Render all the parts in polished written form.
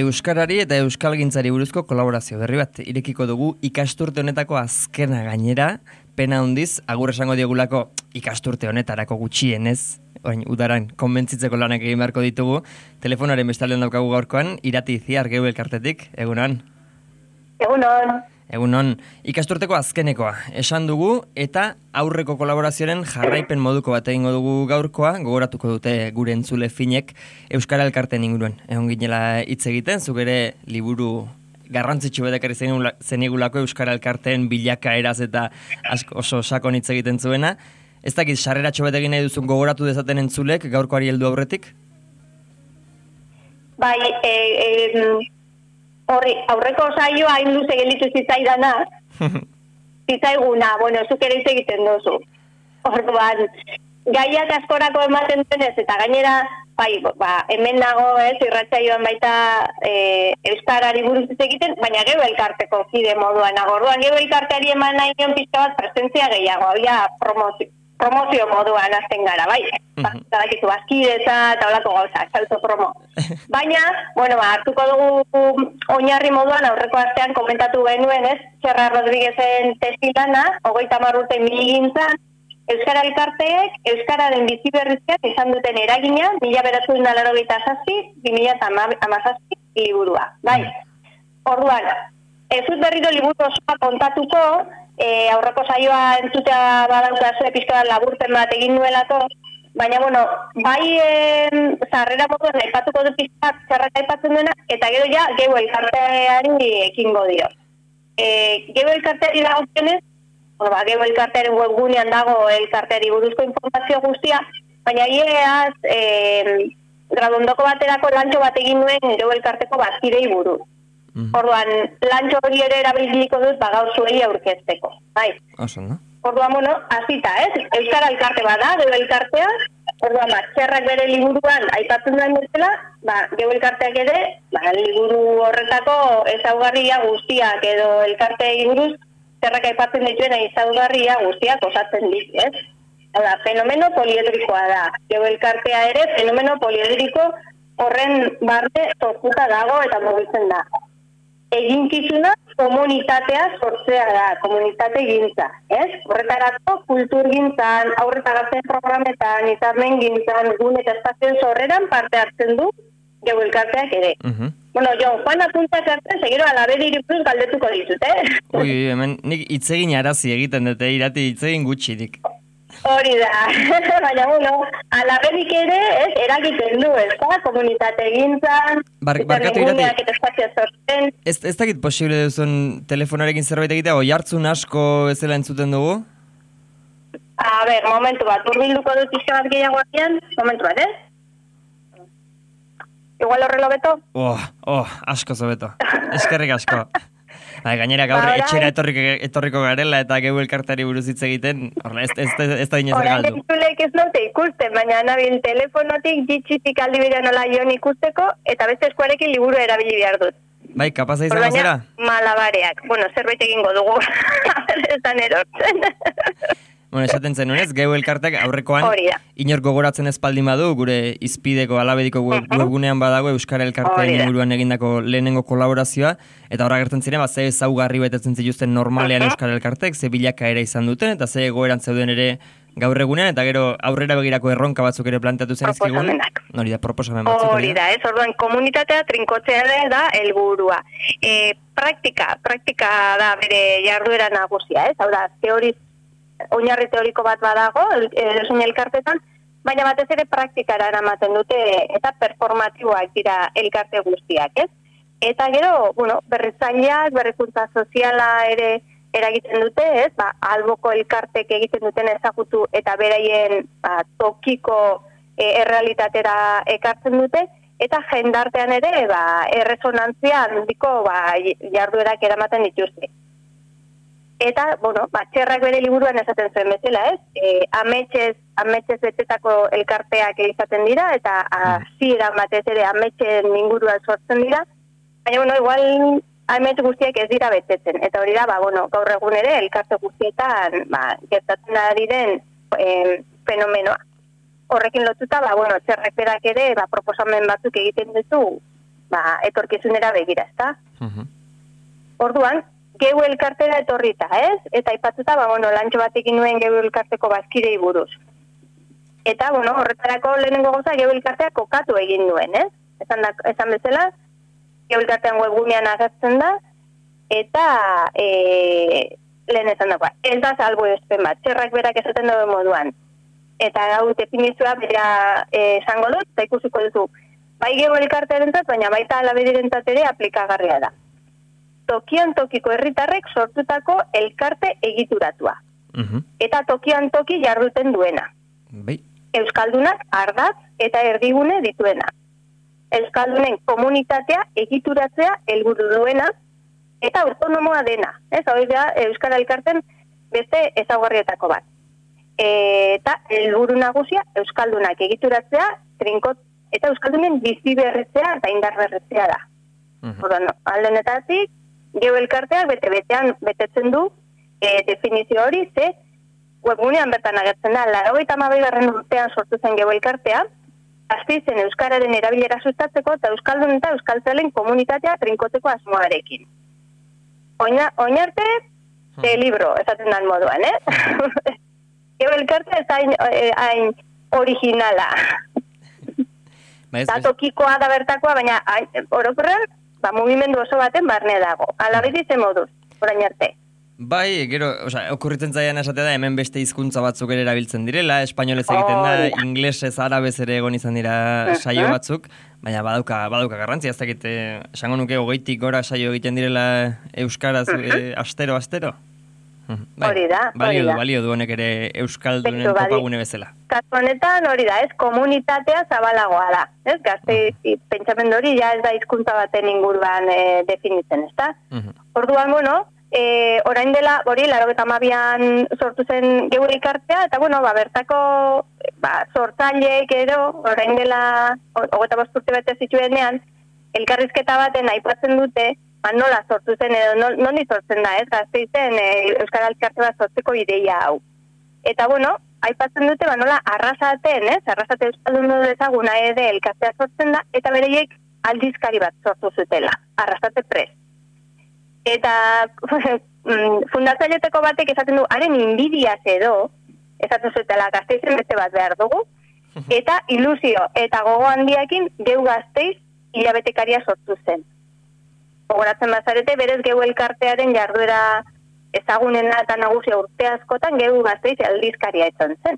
Euskarari eta euskalgintzari buruzko kolaborazio berri bat irekiko dugu ikasturte honetako azkena gainera, pena handiz, agur esango diogulako ikasturte honetarako gutxienez, orain udaran konbentzitzeko lanak egin beharko ditugu, telefonaren bestaldean daukagu gaurkoan, Irati Itziar Geu elkartetik, egunon? Egunon. Egunon, ikasturteko azkenekoa, esan dugu, eta aurreko kolaborazioaren jarraipen moduko bat egingo dugu gaurkoa, gogoratuko dute gure entzule finek Euskara Elkarteen inguruan. Egon ginela hitz egiten, zuk ere liburu garrantzitsu bedekarri zenigulako Euskara Elkarteen bilakaeraz eta oso sakon hitz egiten zuena. Ez dakit, sarreratxo bat egin nahi duzun gogoratu dezaten entzulek gaurkoari heldu aurretik? Bai, aurreko saioa hain luze gelditu zitzaidana, zitzaiguna, bueno, zuk ere hitz egiten duzu. Orduan, gaiak askorako ematen denez, eta gainera, hemen nago, irratsaioan baita Euskarari buruz hitz egiten, baina Geu elkarteko kide moduan nago. Orduan, Geu elkarteari eman nahi nion pixka bat presentzia gehiago, habia promozio moduan azten gara, bai? Badakizu, bazkidetza eta holako gauza, autopromo. Baina, hartuko dugu oinarri moduan aurreko astean komentatu genuen, Txerra Rodriguezen testilana, 30 urte miligintzan, Euskara Elkarteek, Euskararen bizi berritzean izan duten eragina, 1987-2017 liburua, bai? Orduan, ez dut berriro liburu osoa kontatuko, aurreko saioa entzutea badaukazue pixka bat laburpen bat egin nuelako, baina, bai zarrera moduan aipatuko dut pixka bat zerrak aipatzen duena, eta gero ja Geu elkarteari ekingo dio. Geu elkarteari dagokionez, Geu elkartearen webgunean dago elkarteari buruzko informazio guztia, baina hieaz gradondoko baterako lantxo bat egin nuen Geu elkarteko bazkidei buruz. Orduan, lantxo hori ere erabiliko dut gaur zuei aurkezteko. Bai. Orduan, hasita, Euskara Elkarte bada, Geu elkartea. Orduan, Txerrak bere liburuan aipatzen duen bezala, Geu elkarteak ere, liburu horretako ezaugarria guztiak edo elkarteei buruz, Txerrak aipatzen dituen ezaugarria guztiak osatzen dit, Hala, fenomeno poliedrikoa da. Geu elkartea ere, fenomeno poliedriko horren barne sortuta dago eta mugitzen da. Eginkizuna komunitatea sortzea da, komunitate gintza, Horretarako kulturgintzan, aurreta gazten programetan, hitzarmen gintzan, gune eta espazioen sorreran parte hartzen du Geu elkarteak ere. Juan apuntak hartzen, segero alabedi iripuz galdetuko dizut, Ui, hemen nik hitzegin arazi egiten dute, Irati hitzegin gutxirik. Hori da, baina alabedik ere eragiten du, komunitate gintzan, guneak eta espazio sortzen. Ez dakit posible duzun telefonarekin zerbait egitea, oihartzun asko ezela entzuten dugu? A ber, momentu bat, urbilduko dut izan bat gehiago agian, momentu bat, Igual horrelo beto? Asko zo beto, eskerrik asko. Gainera gaur etxera etorriko garela eta Geu elkarteari buruz hitz egiten, ez da dinez galdu. Horain entzulek ez naute ikusten, baina nabil telefonotik jitxitik aldi bidean nola joan ikusteko, eta beste eskuarekin liburu erabili behar dut. Bai, kapaza izango zera? Malabareak. Zerbait egingo dugu. Ez da erortzen. Esaten zenunez, Geu elkarteak aurrekoan inor gogoratzen espaldin badu, gure izpideko alabediko webgunean badago Euskara Elkarteen inguruan egindako lehenengo kolaborazioa, eta horra gertzen ziren, ze ezaugarri betetzen zituzten normalean Euskara Elkarteek, ze bilakaera izan duten, eta ze egoeran zeuden ere gaur egunean, eta gero aurrera begirako erronka batzuk ere planteatu zen izkigun. Hori da, proposamen batzuk. Hori da, orduan komunitatea trinkotzea da helburua. Praktika da bere jarduera nagusia, hau da, oinarri teoriko bat badago, edozein elkartetan, baina batez ere praktikara eramaten dute eta performatiboak dira elkarte guztiak, Eta gero, berritzaileak, berrikuntza soziala ere eragiten dute, alboko elkartek egiten duten ezagutu eta beraien tokiko errealitatera ekartzen dute, eta jendartean ere erresonantzia handiko jarduerak eramaten dituzte. Eta, Txerrak bere liburuan esaten zuen bezala, ametxez betetako elkarteak izaten dira, eta hasieran batez ere ametxen inguruan sortzen dira, baina, igual amets guztiak ez dira betetzen, eta hori da, gaur egun ere elkarte guztietan gertatzen ari den fenomenoa. Horrekin lotuta, Txerrak berak ere proposamen batzuk egiten ditu etorkizunera begira, ezta? Orduan, geu elkartera etorrita, ez? Eta aipatuta, lantxo bat egin nuen geu elkarteko bazkidei buruz. Eta, horretarako lehenengo gauza geu elkartea kokatu egin nuen, ez? Esan bezala, geu elkartean webgunean agertzen da, eta lehen esan dagoa. Ez da salbo espen bat, txerrak berak esaten dago moduan. Eta gau definizioa bera esango dut, eta ikusiko duzu. Bai geu elkartearentzat, baina baita alabedirentzat ere aplikagarria da. Tokian tokiko herritarrek sortutako elkarte egituratua. Eta tokian toki jarduten duena. Euskaldunak ardatz eta erdigune dituena. Euskaldunen komunitatea egituratzea helburu duena eta autonomoa dena. Ez hori da Euskara elkarten beste ezaugarrietako bat. Eta helburu nagusia Euskaldunak egituratzea, trinkot eta Euskaldunen bizi berretzea eta indar berretzea da. Alde honetatik, geu elkarteak bete-betean betetzen du definizio hori, ze webgunean bertan agertzen da, 82. urtean sortu zen geu elkartea, Gasteizen euskararen erabilera sustatzeko eta euskaldun eta euskaltzalen komunitatea trinkoteko asmoarekin. Oinarte, libro, esaten dan moduan, Geu elkartea ez hain originala. Eta tokikoa da bertakoa, baina orokorrean, mugimendu oso baten barne dago. Alabedi ze moduz, orain arte. Bai, gero, okurritzen zaian esatea da, hemen beste hizkuntza batzuk ere erabiltzen direla, espainolez egiten da, inglesez, arabez ere egon izan dira saio batzuk, baina badauka garrantzia, ez dakit, esango nuke 20 gora saio egiten direla euskaraz astero. Hori da. Balio du honek ere euskaldunen topagune bezala. Kasu honetan hori da, ez komunitatea zabalagoa da. Ez Gasteiz pentsamendu hori ja ez da hizkuntza baten inguruan definitzen, ezta? Orduan, orain dela, hori, 82an sortu zen geu elkartea, eta bertako sortzaileek edo, orain dela 25 urte bete zituenean, elkarrizketa baten aipatzen dute, nola sortu zen edo noni sortzen da, ez, Gasteizen Euskara elkarte bat sortzeko ideia hau. Eta, aipatzen dute, nola arrasaten, ez, arrasate euskaldun dezaguna ere elkartea sortzen da, eta bereiek aldizkari bat sortu zutela, arrasate prest. Eta fundatzaileteko batek esaten du, haren inbidiaz edo, esaten zutela Gasteizen beste bat behar dugu, eta ilusio eta gogo handiakin geu Gasteiz hilabetekaria sortu zen. Gogoratzen bazarete, berez geu elkartearen jarduera ezagunena eta nagusia urte askotan geu Gasteiz aldizkaria izan zen.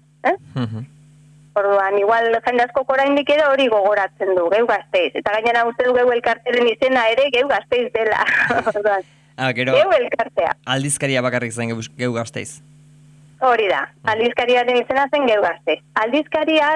Orduan, igual jende askok oraindik ere hori gogoratzen du, geu Gasteiz. Eta gainera uste du geu elkarteren izena ere geu Gasteiz dela. Geu elkartea. Aldizkaria bakarrik zen geu Gasteiz. Hori da, aldizkariaren izena zen geu Gasteiz. Aldizkaria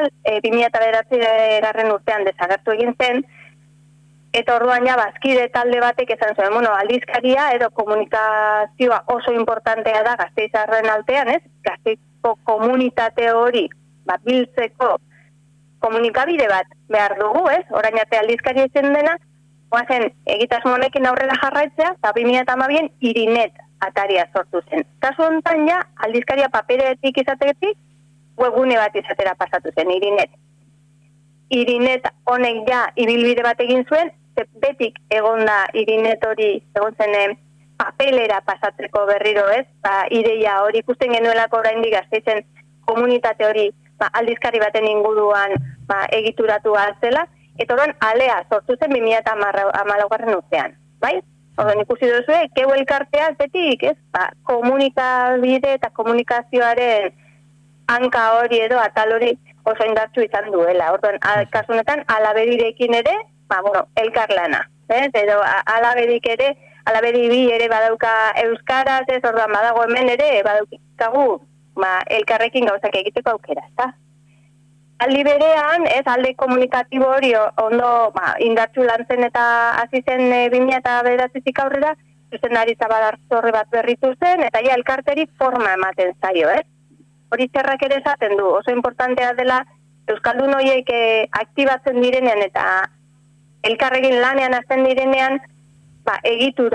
2009 urtean desagertu egin zen, eta orduan bazkide talde batek esan zuen, aldizkaria edo komunikazioa oso importantea da Gasteizarren altean, ez? Gasteizko komunitate hori biltzeko komunikabide bat behar dugu, ez? Orain arte aldizkaria izan dena, oazen egitasmonekin aurrera jarraitzea, eta 2012an Irinet ataria sortu zen. Kasu honetan aldizkaria paperetik izatetik, webgune bat izatera pasatu zen, Irinet. Irinet honek ibilbide bat egin zuen, betik egon da Irinet hori, egon zen papelera pasatzeko berriro, ez? Ideia hori ikusten genuelako oraindik Gasteizen komunitate hori aldizkari baten inguruan egituratu zela, eta orain alea sortu zen 2014 urtean, bai? Orduan ikusi duzu, geu elkartea betik, ez? Komunikabide eta komunikazioaren hanka hori edo atal hori oso indartsu izan duela. Orduan, kasu honetan alabedirekin ere, elkarlana, ez? Edo alabedik ere, alabedi bi ere badauka euskaraz, ez? Orduan, badago hemen ere, badaukagu elkarrekin gauzak egiteko aukera, ezta? Aldi berean, ez, alde komunikatibo hori ondo indartsu lantzen eta hasi zen 2009 aurrera, zuzendaritza badartzorre bat berritu zen, eta elkarteri forma ematen zaio, ez? Hori zerrak ere esaten du, oso importantea dela euskaldun horiek aktibatzen direnean eta elkarrekin lanean hasten direnean, egitura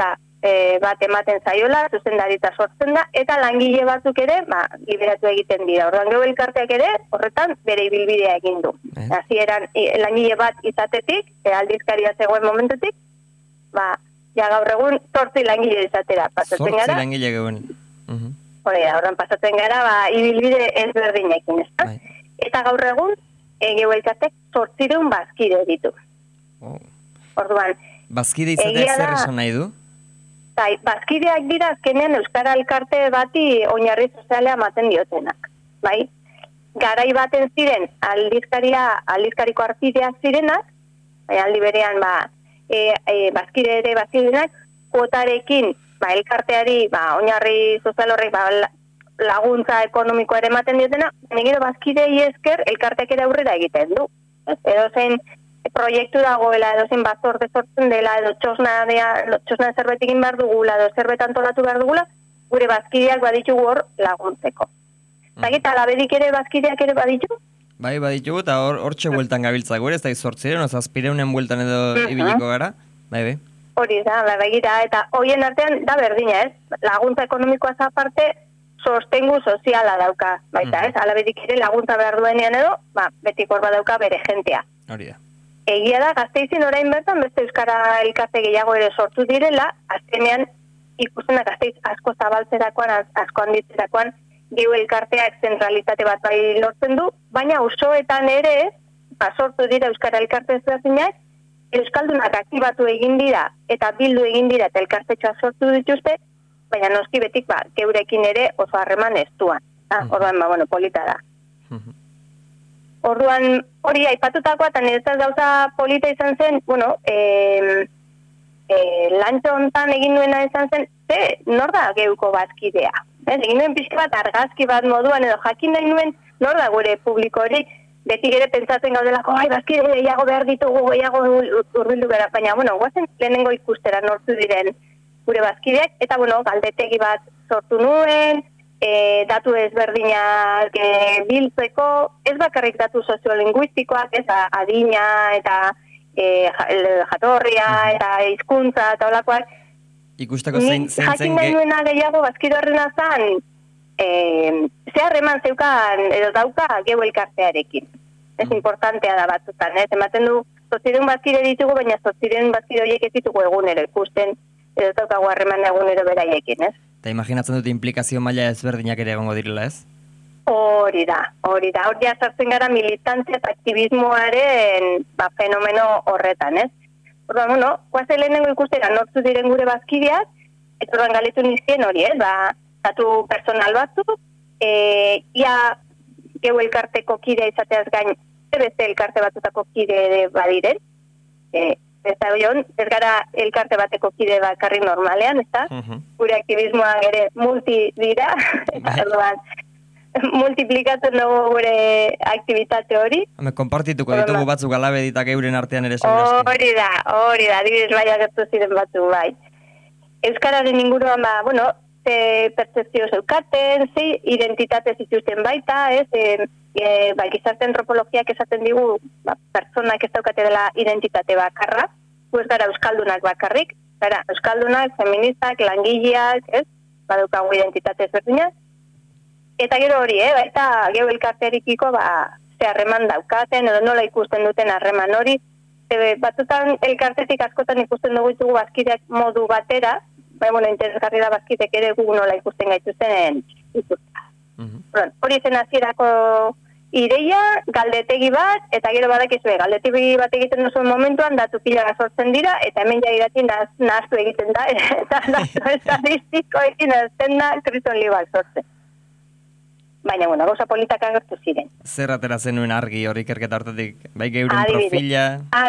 bat ematen zaiola, zuzendaritza sortzen da, eta langile batzuk ere, liberatu egiten dira. Orduan gero elkarteak ere, horretan bere ibilbidea egin du. Hasieran langile bat izatetik, aldizkaria zegoen momentutik, ja gaur egun 8 langile izatera pasatzen gara. 8 langile geuen. Horren pasatzen gara, ibilbide ezberdinekin, ezta? Eta gaur egun, geu elkartek 800 bazkide ditu. Orduan, bazkide izateak zer esan nahi du? Bazkideak dira azkenean Euskara Elkarte bati oinarri sozialea ematen diotenak. Bai? Garai baten ziren aldizkariko arpideak zirenak, aldi berean bazkide ere bazkidenak, kuotarekin elkarteari oinarri sozial horrek laguntza ekonomikoa ere ematen diotena, baina bazkidei esker elkarteak ere aurrera egiten du. Edo zen proiektu dagoela, edo zen batzorde sortzen dela, edo txosna zerbait egin behar dugula, edo zerbait antolatu behar dugula, gure bazkideak baditugu hor laguntzeko. Zagit, alabedik ere bazkideak ere baditu? Bai, baditugu, eta hor txe bueltan gabiltza gure, ez da izortziren, zazpireunen bueltan edo ibiliko gara, bai. Hori da, begira, eta hoien artean da berdina, ez? Laguntza ekonomikoa aparte, sostengu soziala dauka, baita, ez? Alabedik ere laguntza behar duenean edo, betik hor badauka bere jentea. Hori da. Egia da, Gasteizin orain bertan, beste Euskara elkarte gehiago ere sortu direla, azkenean ikusenak Gasteiz asko zabaltzerakoan, asko handitzerakoan, geu elkarteak zentralitate bat bai lortzen du, baina osoetan ere, sortu dira Euskara elkarte ezberdinak, euskaldunak aktibatu egin dira, eta bildu egin dira, eta elkartetxoa sortu dituzte, baina noski betik geurekin ere oso harreman ez duan. Orduan, polita da. Orduan, hori aipatutakoa, eta niretzat gauza polita izan zen, lantxo hontan egin nuena izan zen, nor da geuko bazkidea? Egin nuen pixka bat argazki bat moduan, edo jakin nahi nuen, nor da gure publiko hori, beti ere pentsatzen gaudelako, bazkide gehiago behar ditugu, gehiago urbildu gara, baina, guazen lehenengo ikustera nortu diren gure bazkideak, eta, galdetegi bat sortu nuen, datu ezberdinak biltzeko, ez bakarrik datu soziolinguistikoak, ez adina eta jatorria eta hizkuntza eta olakoak. Ikusteko zein jakin nahi nuena gehiago bazkide horrena zan, zeharreman zeukan edo dauka geu elkartearekin. Ez importantea da batzutan, ez? Ematen du, zortzireun bazkide ditugu, baina zortzireun bazkide horiek ez ditugu egunero ikusten, edo daukagu harreman egunero beraiekin, ez? Eta imaginatzen dut implikazio maila ezberdinak ere egongo direla, ez? Hori da. Hor sartzen gara militantzia eta aktivismoaren fenomeno horretan, ez? Orduan, guazen lehenengo ikustera nortzu diren gure bazkideak, eta orduan galetu nizien hori, ez? Datu personal batzuk, ia geu elkarteko kidea izateaz gain, beste elkarte batzutako kide badiren, ez gara elkarte bateko kide bakarri normalean, ez da? Gure aktivismoan ere multi dira, eta multiplikatzen dugu gure aktivitate hori. Konpartituko ditugu batzuk alabedik euren artean ere hori da, adibidez bai agertu ziren batzuk bai. Euskararen inguruan, ze pertzepzio zeukaten, ze identitate zituzten baita, ez? Gizarte antropologiak esaten digu, pertsonak ez daukate dela identitate bakarra, ez gara euskaldunak bakarrik, gara euskaldunak, feministak, langileak, ez? Badaukagu identitate ezberdinak. Eta gero hori, baita geu elkartearikiko ze harreman daukaten, edo nola ikusten duten harreman hori. Batzutan elkartetik askotan ikusten dugu ditugu bazkideak modu batera, interesgarri da bazkidek ere gu nola ikusten gaituzten ikusten. Hori zen hasierako ideia, galdetegi bat, eta gero badakizue, galdetegi bat egiten duzuen momentuan, datu pila sortzen dira, eta hemen jairatin nahaztu egiten da, eta datu estadistikoekin azten da, kriston libak sortzen. Baina, gauza politak agertu ziren. Zer atera zenuen argi hori ikerketa hartatik? Bai geuren profila?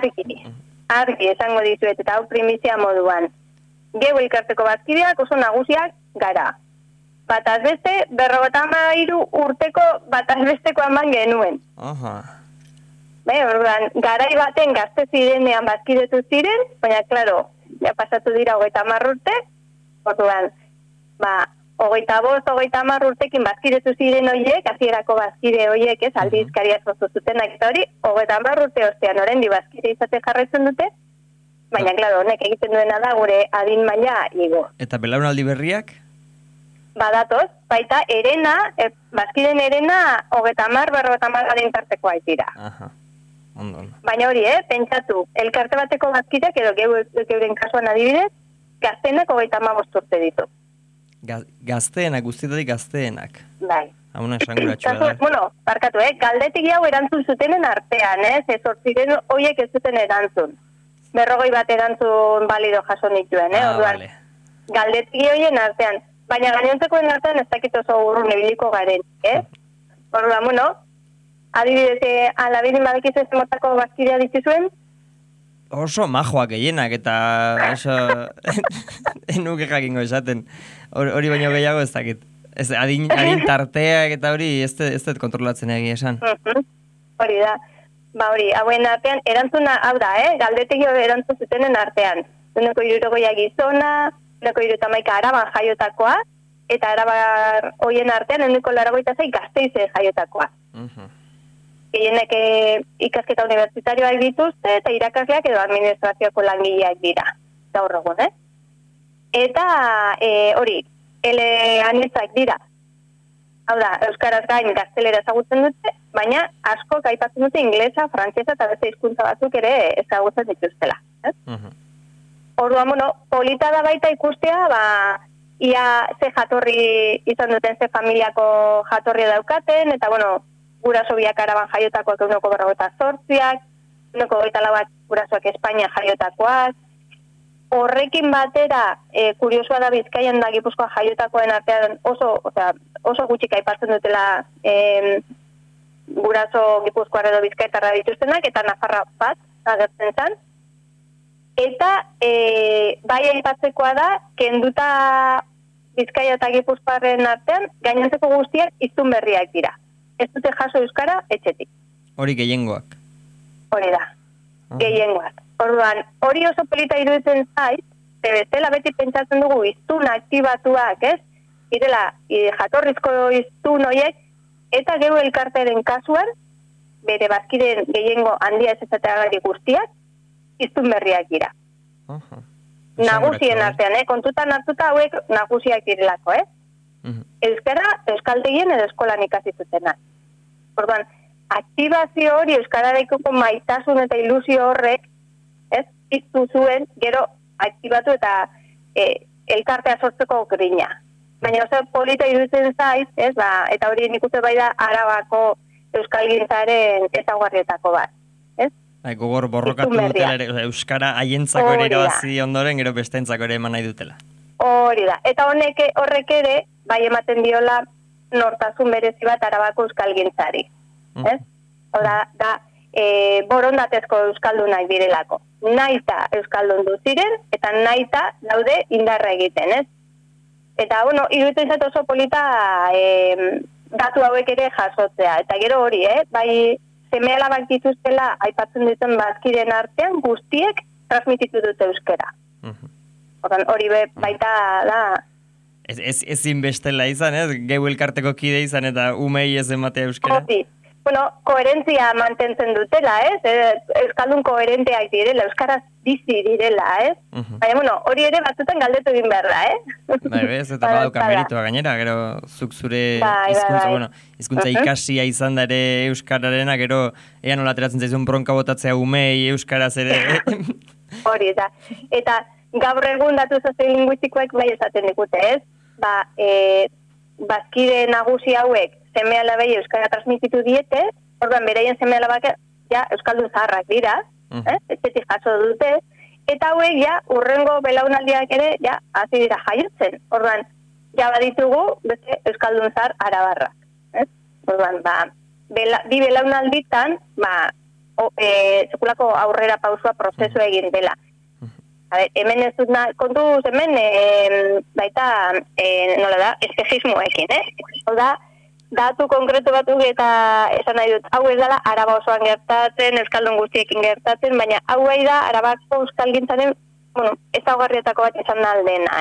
Argi, esango dizuet, eta hau primizia moduan. Geu elkarteko bazkideak oso nagusiak gara. Bataz beste, 53 urteko bataz besteko eman genuen. Garai baten gazte zirenean bazkidetu ziren, baina, klaro, ja pasatu dira 30 urte, orduan, 25-30 urtekin bazkidetu ziren horiek, hasierako bazkide horiek, ez, aldizkaria sortu zutenak eta hori, 30 urte ostean, oraindik bazkide izate jarraitzen dute, baina, klaro, honek egiten duena da gure adin maila igo. Eta belaunaldi berriak? Badatoz, baita, erena, bazkiden erena, 30-50 adin tartekoa dira. Aha, ondo. Baina hori, pentsatu, elkarte bateko bazkideak edo geuren kasuan adibidez, gazteenak 35 urte ditu. Gazteenak, guztietatik gazteenak. Bai. Hauna esanguratsua da. Bueno, barkatu, galdetik hau erantzun zutenen artean, ez hortziren horiek ez zuten erantzun. 40 bat erantzun balido jaso nituen, orduan. Vale. Galdetik horien artean. Baina gainontzekoen artean ez dakit oso urrun ebiliko garen, Orduan, bueno, adibidez, alabirin badekizu ez motako bazkidea dituzuen? Oso majoak gehienak eta oso enuke jakingo esaten. Hori baino gehiago ez dakit. Ez, adin tarteak eta hori ez dut kontrolatzen egia esan. Hori da. Ba hori, hauen artean, erantzuna hau da, galdetegi erantzun zutenen artean. 160 gizona, 171 araban jaiotakoa, eta arabar hoien artean 186 Gasteizen jaiotakoa. Gehienek ikasketa unibertsitarioak dituzte, eta irakasleak edo administrazioko langileak dira. Gaur egun, Eta hori, anitzak dira. Hau da, euskaraz gain gaztelera ezagutzen dute, baina asko aipatzen dute inglesa, frantsesa eta beste hizkuntza batzuk ere ezagutzen dituztela. Orduan, bueno, polita da baita ikustea, ia ze jatorri izan duten, ze familiako jatorria daukaten, eta, bueno, guraso biak araban jaiotakoak 158, 124 gurasoak Espainia jaiotakoak. Horrekin batera, kuriosua da Bizkaian da Gipuzkoa jaiotakoen artean oso gutxik aipatzen dutela guraso Gipuzkoar edo Bizkaitarra dituztenak, eta Nafarra bat agertzen zen. Eta bai aipatzekoa da, kenduta Bizkaia eta Gipuzkoaren artean, gainontzeko guztiak hiztun berriak dira. Ez dute jaso euskara etxetik. Hori gehiengoak. Hori da, gehiengoak. Orduan, hori oso polita iruditzen zait, bestela beti pentsatzen dugu hiztun aktibatuak, direla jatorrizko hiztun horiek, eta geu elkartearen kasuan, bere bazkideen gehiengo handia ez ezateagari guztiak, hiztun berriak dira. Nagusien artean, kontutan hartuta hauek nagusiak direlako, Euskara, euskaltegien edo eskolan ikasi zutenak. Orduan, aktibazio hori euskararekoko maitasun eta ilusio horrek, piztu zuen, gero aktibatu eta elkartea sortzeko grina. Baina oso polita iruditzen zaiz, eta hori nik uste bai da Arabako euskalgintzaren ezaugarrietako bat. Gogor borrokatu dutela ere, euskara haientzako ere irabazi ondoren, gero besteentzako ere eman nahi dutela. Hori da, eta horrek ere, bai ematen diola nortasun berezi bat Arabako euskalgintzari. Hora, da, borondatezko euskaldunak direlako. Naita euskaldun du ziren, eta naita daude indarra egiten, Eta, bueno, iruditzen zait oso polita datu hauek ere jasotzea. Eta gero hori, bai seme-alabak dituztela aipatzen duten bazkideen artean guztiek transmititu dute euskera. Hori baita da... Ezin bestela izan, Geu elkarteko kide izan eta umei ez ematea euskera. Hori. Bueno, koherentzia mantentzen dutela, euskaldun koherenteak direla, euskaraz bizi direla, Baina, bueno, hori ere batzutan galdetu egin behar da, Bai, bez, eta badauka meritua gainera, gero zuk zure hizkuntza ikasia izan da ere euskararena, gero ea nola ateratzen zaizun bronka botatzea umei euskaraz ere. Hori da. Eta gaur egun datu soziolinguistikoek bai esaten dikute, bazkide nagusi hauek seme-alabei euskara transmititu diete, orduan beraien seme-alabak euskaldun zaharrak dira, etxetik jaso dute, eta hauek urrengo belaunaldiak ere hasi dira jaiotzen. Orduan, baditugu beste euskaldun zahar arabarrak. Orduan, bi belaunalditan, sekulako aurrera pausua prozesua egin dela. Hemen ez dut kontuz, hemen baita, nola da, espejismoekin, Oda, datu konkretu batzuk eta esan nahi dut, hau ez dela Araba osoan gertatzen, euskaldun guztiekin gertatzen, baina hau da Arabako euskalgintzaren ezaugarrietako bat izan da aldena,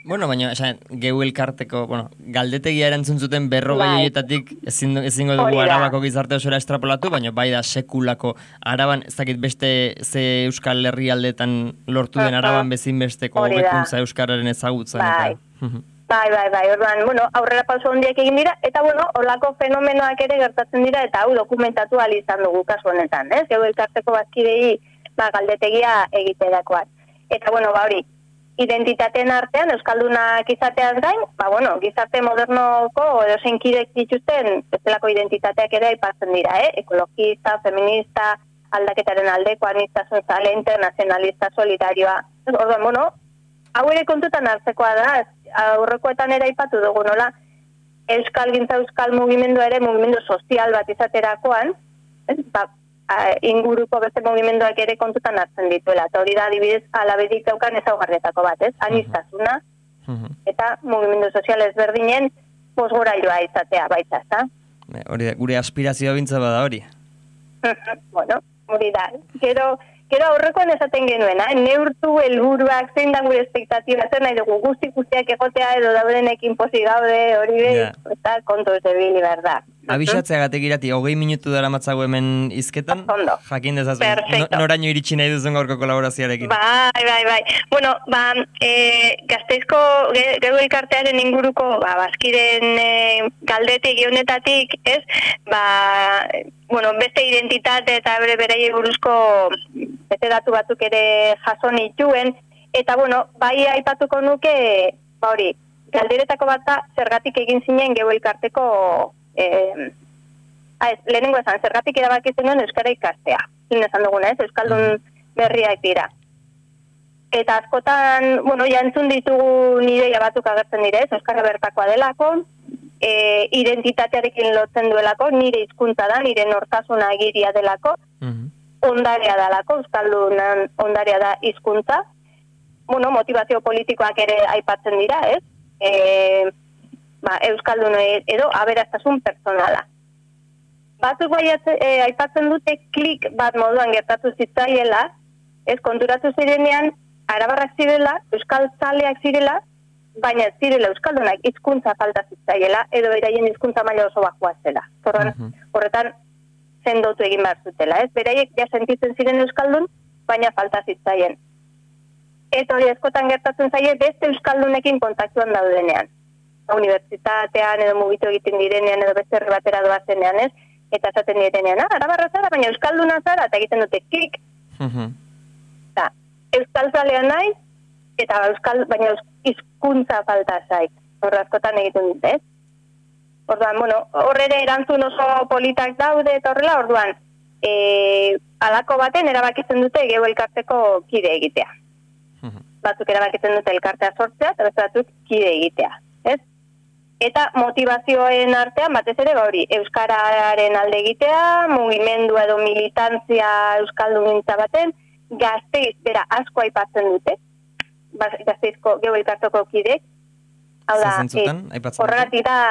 Bueno, baina, geu elkarteko, galdetegia erantzun zuten 40 horietatik ezingo dugu Arabako gizarte osora estrapolatu, baina bai da sekulako Araban, ez dakit beste ze Euskal Herrialdetan lortu den Araban bezinbesteko hobekuntza euskararen ezagutzan. Bai, orduan, aurrera pauso hondiak egin dira, eta horlako fenomenoak ere gertatzen dira, eta hau dokumentatu ahal izan dugu kasu honetan, ez? Geu elkarteko bazkidei galdetegia egiterakoan. Eta, hori, identitateen artean, euskaldunak izateaz gain, gizarte modernoko edozein kidek dituzten bestelako identitateak ere aipatzen dira, ekologista, feminista, aldaketaren aldeko, aniztasun zale, internazionalista, solidarioa. Orduan, hau ere kontutan hartzekoa da, aurrekoetan ere aipatu dugu, nola, euskal gintza euskal mugimendua ere mugimendu sozial bat izaterakoan, inguruko beste mugimenduak ere kontutan hartzen dituela. Eta hori da, adibidez, alabedik daukan ezaugarrietako bat, ez? Aniztasuna, eta mugimendu sozial ezberdinen posgorailua izatea baita, ez? Hori da, gure aspirazioa bintza bada hori. Hori da. Gero aurrekoan esaten genuena, neurtu helburuak zein da gure espektatiba, zer nahi dugu guztiak egotea edo daudenekin posi gaude, hori eta kontu ez ebili, berda. Abixatzeagatik irati, 20 minutu dara matzago hemen izketan, jakin dezazu, noraino iritsi nahi duzen gaurko kolaborazioarekin. Bai. Bueno, Gasteizko geu elkartearen inguruko, bazkiren galdete gionetatik, ez, beste identitate eta beraie buruzko beste datu batzuk ere jaso nituen, eta bai aipatuko nuke, hori, galderetako bat da zergatik egin zinen geu elkarteko lehenengo esan, zergatik erabakitzen duen euskara ikastea. Zin esan duguna, ez? Euskaldun berriak dira. Eta askotan, entzun ditugu nire batzuk agertzen dira, ez? Euskara bertakoa delako, identitatearekin lotzen duelako, nire hizkuntza da, nire nortasuna agiria delako, ondarea delako, euskaldunan ondarea da hizkuntza, motivazio politikoak ere aipatzen dira, ez? Euskaldun edo aberaztasun personala. Batzuk aipatzen dute klik bat moduan gertatu zitzaiela, ez konturatu zirenean, arabarrak zirela, euskaltzaleak zirela, baina ez zirela euskaldunak hizkuntza falta zitzaiela, edo beraien hizkuntza maila oso bajua zela. Horretan, sendotu egin behar zutela, ez? Beraiek ja sentitzen ziren euskaldun, baina falta zitzaien. Eta hori askotan gertatzen zaie beste euskaldunekin kontaktuan daudenean. Unibertsitatean edo mugitu egiten direnean edo beste herri batera doazenean, ez? Eta esaten direnean, arabarra zara, baina euskalduna zara, eta egiten dute klik. Euskaltzalea naiz, eta baina hizkuntza falta zait. Horra askotan egiten dute, ez? Orduan, horrere erantzun oso politak daude, eta horrela, orduan, halako baten erabakitzen dute geu elkarteko kide egitea. Batzuk erabakitzen dute elkartea sortzea, eta beste batzuk kide egitea, ez? Eta motivazioen artean, batez ere, hori, euskararen alde egitea, mugimendua edo militantzia euskaldungintza baten, Gasteiz bera asko aipatzen dute, Gasteizko geu elkarteko kidek. Hau da, horregatik da,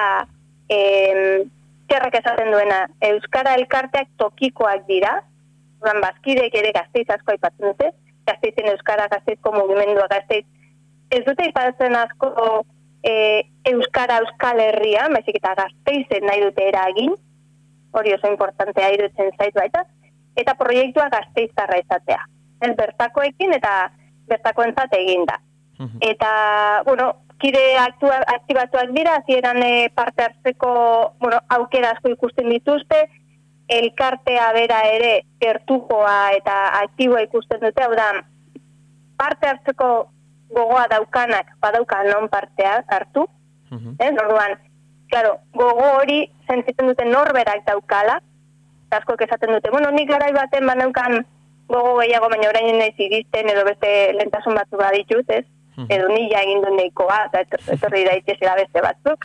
txerrak esaten duena, euskara elkarteak tokikoak dira, bazkideek ere Gasteiz asko aipatzen dute, Gasteizen euskara, Gasteizko mugimendua, Gasteiz, ez dute aipatzen asko euskara euskal herria, baizik eta Gasteizen nahi dute eragin, hori oso importantea iruditzen zait baita, eta proiektua Gasteiztarra izatea. Ez bertakoekin eta bertakoentzat egin da. Eta, kide aktibatuak dira, hasieran parte hartzeko, aukera asko ikusten dituzte, elkartea bera ere gertukoa eta aktiboa ikusten dute, hau da, parte hartzeko gogoa daukanak, badauka non partea hartu, orduan, gogo hori sentitzen dute norberak daukala, askok esaten dute, nik garai baten banaukan gogo gehiago, baina orain naiz iristen, edo beste lentasun batzuk baditut, ez? Edo nila egin duen neikoa, eta etorri daitezela beste batzuk.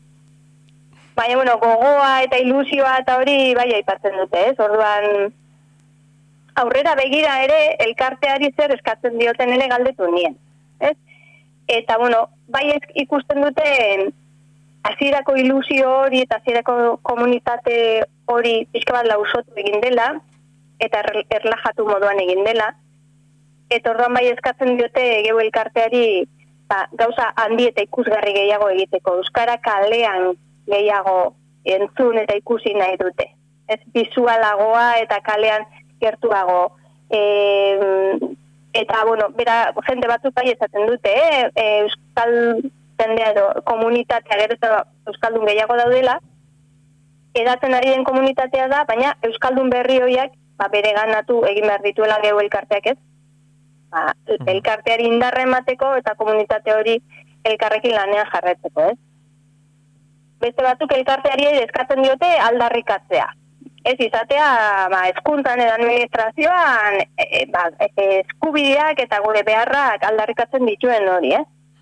Baina, gogoa eta ilusioa eta hori bai aipatzen dute, ez? Orduan, aurrera begira ere, elkarteari zer eskatzen dioten ere galdetu nien. Eta, bai ikusten dute hasierako ilusio hori eta hasierako komunitate hori pixka bat lausotu egin dela eta erlajatu moduan egin dela. Eta orduan bai eskatzen diote geu elkarteari gauza handi eta ikusgarri gehiago egiteko. Euskara kalean gehiago entzun eta ikusi nahi dute. Ez bizualagoa eta kalean gertuago. Eta, bera, jende batzuk bai esaten dute, Euskal jendea edo komunitatea gero eta Euskaldun gehiago daudela, edatzen ari den komunitatea da, baina Euskaldun berri horiek bere ganatu egin behar dituela gehu elkarteak ez. Elkarteari indarra emateko eta komunitate hori elkarrekin lanean jarretzeko, ez? Beste batzuk elkarteari eskatzen diote aldarrikatzea. Ez izatea, hezkuntzan edo administrazioan eskubideak eta gure beharrak aldarrikatzen dituen hori,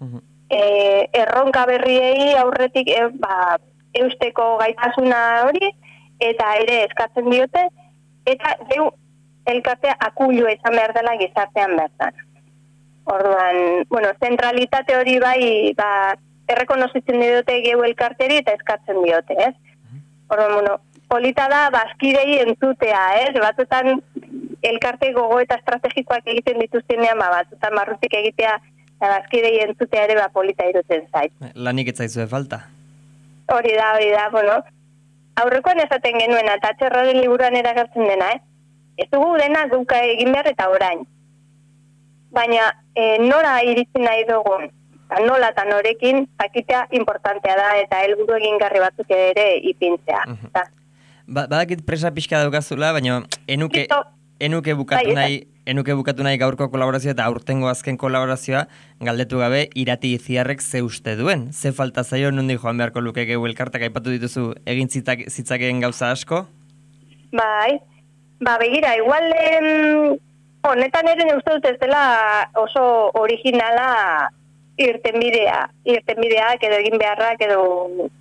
erronka berriei aurretik eusteko gaitasuna hori eta ere eskatzen diote eta geu elkartea akuilua izan behar dela gizartean bertan. Orduan, zentralitate hori bai, errekonozitzen diote geu elkarteri eta eskatzen diote, ez? Orduan, polita da, bazkidei entzutea, ez? Batzutan elkarte gogo eta estrategikoak egiten dituztenean, batzutan marrutik egitea, bazkidei entzutea ere polita irutzen zait. Lanik ez zaizue falta? Hori da, aurrekoan esaten genuen, eta Txerroren liburuan eragertzen dena, ez dugu dena guka egin behar eta orain. Baina nora iritsi nahi dugun, nola eta norekin, jakitea importantea da eta helburu egingarri batzuk ere ipintzea. Badakit presa pixka daukazula, baina enuke bukatu nahi gaurko kolaborazioa eta aurtengo azken kolaborazioa galdetu gabe Irati Itziarrek ze uste duen. Ze falta zaio nondik joan beharko luke gehu elkartak aipatu dituzu egin zitzakeen gauza asko? Bai, begira, igual honetan ere uste dut ez dela oso originala irtenbideak edo egin beharrak edo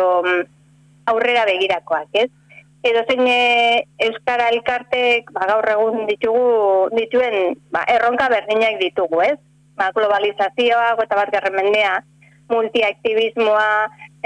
aurrera begirakoak, ez? Edo zein Euskara elkartek gaur egun dituen erronka berdinak ditugu, ez? Globalizazioa, eta batgarren mendea, multiaktibismoa,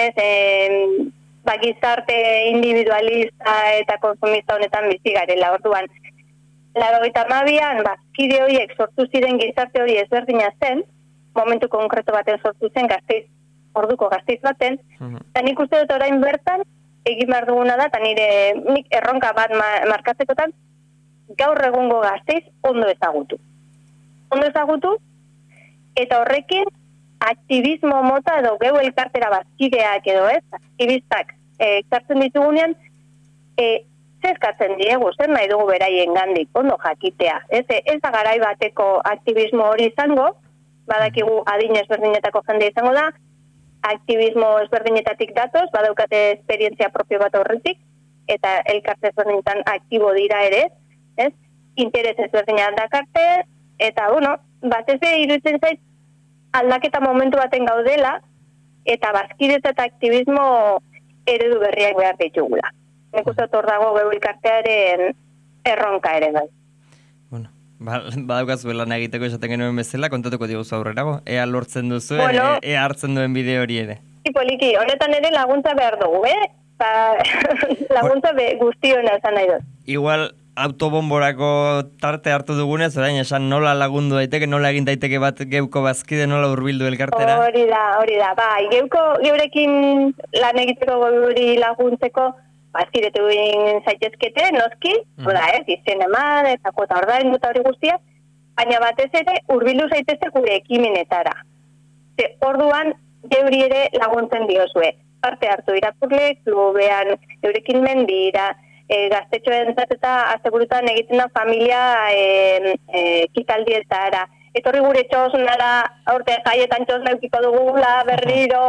gizarte individualista eta konsumista honetan bizi garela. Orduan, 82an kide horiek sortu ziren gizarte hori ezberdina zen, momentu konkreto baten sortu zen orduko Gasteiz baten, eta nik uste dut orain bertan egin behar duguna da, eta nik erronka bat markatzekotan, gaur egungo Gasteiz ondo ezagutu. Ondo ezagutu, eta horrekin aktivismo mota edo gehu elkartera bazkideak edo ez, aktivistak ekartzen ditugunean, zezkatzen diegu, zer nahi dugu beraien gandik, ondo jakitea. Ez da garai bateko aktivismo hori izango, badakigu adin ezberdinetako jende izango da, aktivismo ezberdinetatik datoz, badaukate esperientzia propio bat horretik, eta elkarte ezberdinetan aktibo dira ere, ez? Interes ezberdinak dakarte, eta, batez iruditzen zait, aldaketa momentu baten gaudela, eta bazkidetza eta aktivismo eredu berriak behar ditugula. Nik uste hor dago gehu elkartearen erronka ere bai. Badaukazu lan egiteko esaten genuen bezala, kontatuko diguzu aurrerago. Ea lortzen duzu, ea hartzen duen bide hori ere. Poliki, honetan ere laguntza behar dugu, laguntza guztiona esan nahi dut. Igual autobomborako tarte hartu dugunez, orain esan nola lagundu daiteke, nola egin daiteke bat geuko bazkide, nola hurbildu elkartera? Hori da, bai, geurekin lan egiteko guri laguntzeko, bazkidetu egin zaitezkete, noski, izen eman, eta kuota ordain dut hori guztia, baina batez ere hurbildu zaitezte gure ekimenetara. Orduan, geuri ere laguntzen diozue. Parte hartu irakurle, klubean, eurekin mendira, gaztetxoen eta asteburutan egiten da familia kitaldietara. Etorri gure txosnara, aurte jaietan txosna eukiko dugula, berriro.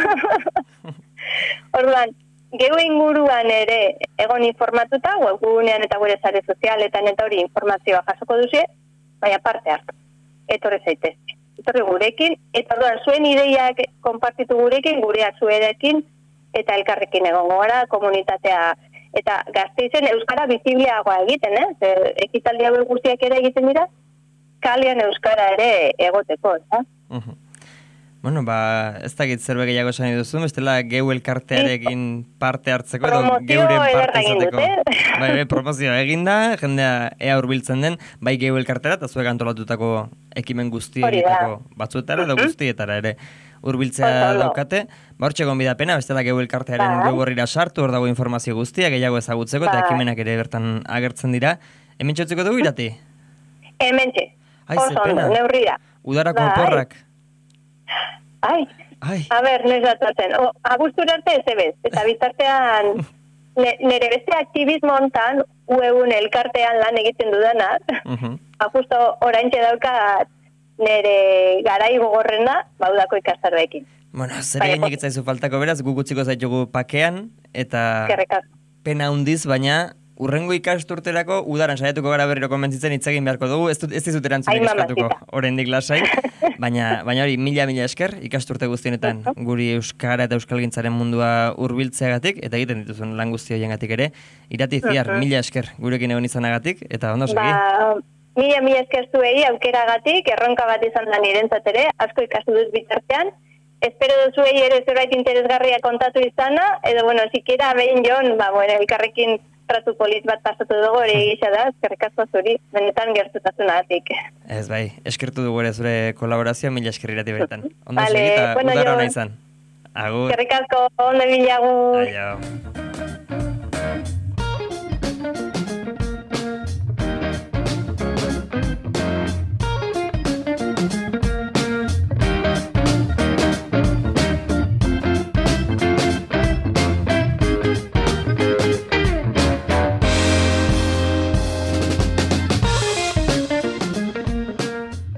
Orduan, gehu inguruan ere egon informatuta, webgunean eta gure sare sozialetan eta hori informazioa jasoko duzie, baina parte hartu. Etorri zaitezke. Etorri gurekin, eta orduan zuen ideiak konpartitu gurekin, gureak zuerekin, eta elkarrekin egongo gara, komunitatea eta Gasteizen euskara bizibleagoa egiten, ekitaldi hauek guztiak ere egiten dira, kalean euskara ere egoteko, Bueno, ez dakit zerbe gehiago esan duzu, bestela geu elkartearekin parte hartzeko edo geuren parte izateko. Bai, promozioa eginda, jendea ea hurbiltzen den, bai geu elkartera eta zuek antolatutako ekimen guztietako batzuetara edo guztietara ere hurbiltzea daukate. Hortxe gonbidapena, bestela geu elkartearen web orrira sartu, hor dago informazio guztia, gehiago ezagutzeko eta ekimenak ere bertan agertzen dira. Hemen txotzeko dugu Irati? Hementxe, oso ondo, neurria. Udarako porrak. Ai, a ber, noiz datatzen. Abuztura arte ez ebez. Eta bitartean, nire beste aktivismo hontan, uegun elkartean lan egiten dudanat, justo oraintxe daukat nire garai gogorrena, baudako ikastaroekin. Bueno, zer eginik itzaizu faltako beraz, gugutziko zaitugu pakean, eta pena hundiz, baina urrengo ikasturterako udaran saiatuko gara berriro konbentzitzen hitz egin beharko dugu, ez dizut erantzunik eskatuko, oraindik lasai, baina hori mila esker ikasturte guztionetan guri euskara eta euskalgintzaren mundua hurbiltzeagatik eta egiten dituzun lan guzti horiengatik ere. Irati Ziar, mila esker gurekin egon izanagatik eta ondo segi. Mila esker zuei aukeragatik, erronka bat izan da nirentzat ere, asko ikastu dut bitartean. Espero duzuei ere zerbait interesgarria kontatu izana, edo sikiera behin jon, elkarrekin tratu polit bat pasatu dugu hori egisa da, eskerrik asko zuri, benetan gertutasunatik. Ez bai, eskertu dugu ere zure kolaborazioa, mila esker Irati beretan. Ondo segita, udara hona izan. Agur. Eskerrik asko, ondo bilagur. Aio.